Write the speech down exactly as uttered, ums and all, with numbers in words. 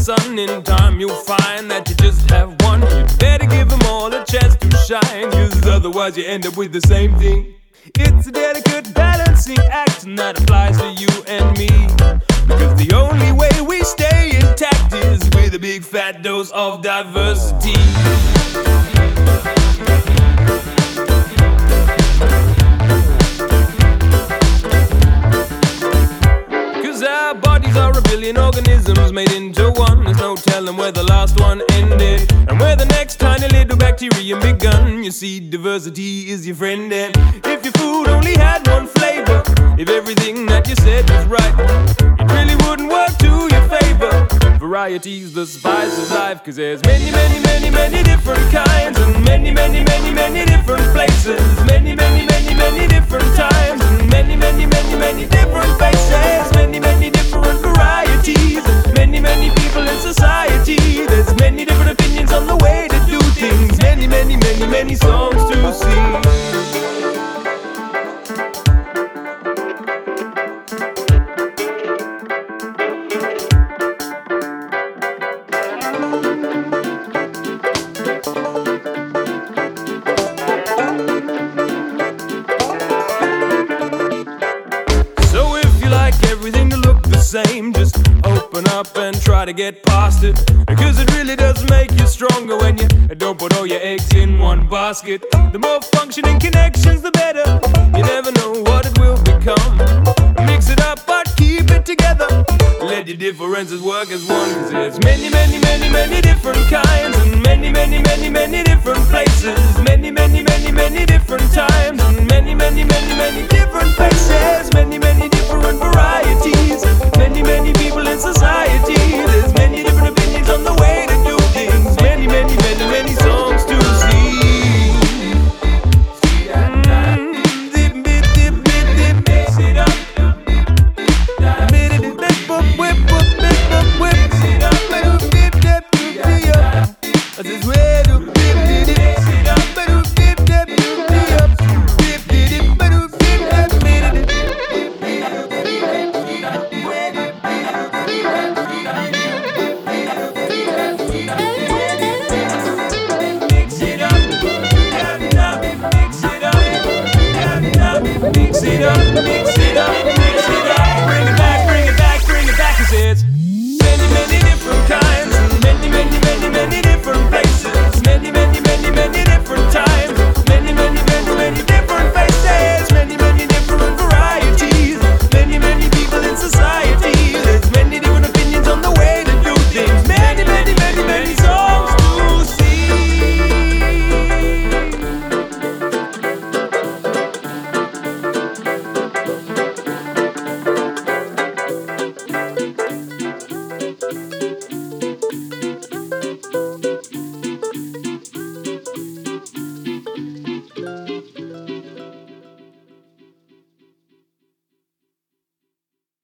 sun. In time you'll find that you just have one. You better give them all a chance to shine, cause otherwise you end up with the same thing. It's a delicate balancing act, and that applies to you and me, because the only way we stay intact is with a big fat dose of diversity. Our bodies are a billion organisms made into one. There's no telling where the last one ended and where the next tiny little bacterium begun. You see, diversity is your friend, and if your food only had one flavor, if everything that you said was right, it really wouldn't work to your favor. Variety's the spice of life, cause there's many, many, many, many different kinds, and many, many, many, many different places, many, many, many, many different times, and many, many, many, many different faces, many, many different varieties, many, many people in society. There's many different opinions on the way to do things, many, many, many, many songs to sing. Same, just open up and try to get past it, because it really does make you stronger when you don't put all your eggs in one basket. The more functioning connections, the better. You never know what it will become. Mix it up but keep it together. Let your differences work as one, cause there's many, many, many, many different kinds, and many, many, many, many different places, many, many, many, many different times, and many, many, many, many different faces, many, many different varieties, many, many people in society. There's many different opinions on the way to do things, many, many, many, many songs to sing. Mix it up. This way to